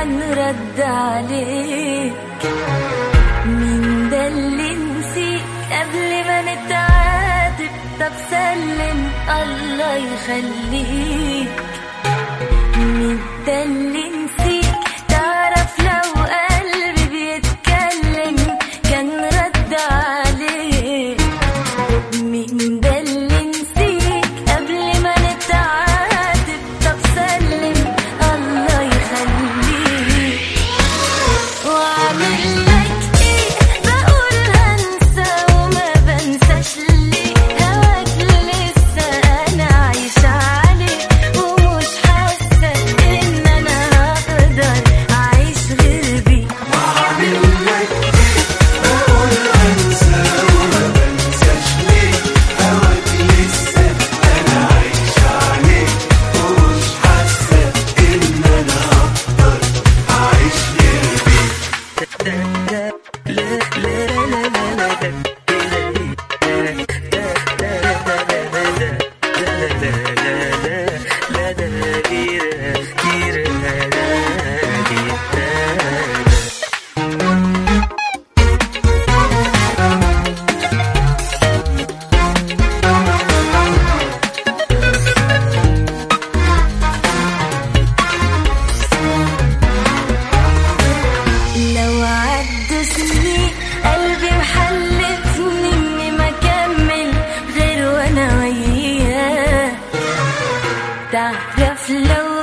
كان رد عليك. مين ده اللي نسيك قبل ما نتعاتب؟ طب سلم الله يخليك. مين ده اللي نسيك؟ تعرف لو قلبي بيتكلم كان رد عليك. مين ده اللي نسيك قبل ما نتعاتب؟ طب سلم الله يخليك. وعامل لك ايه؟ بقول هنسى وما بنساش ليه. هواك لسه انا عايشة عليه ومش حاسة ان انا هقدر اعيش غير بيه. وعامل لك ايه؟ بقول هنسى وما بنساش ليه. هواك لسه انا عايشة عليه ومش حاسة ان انا هقدر اعيش غير بيه. لو عدوا سنين قلبي محلفني اني ما اكمل غير وانا وياه. تعرف لو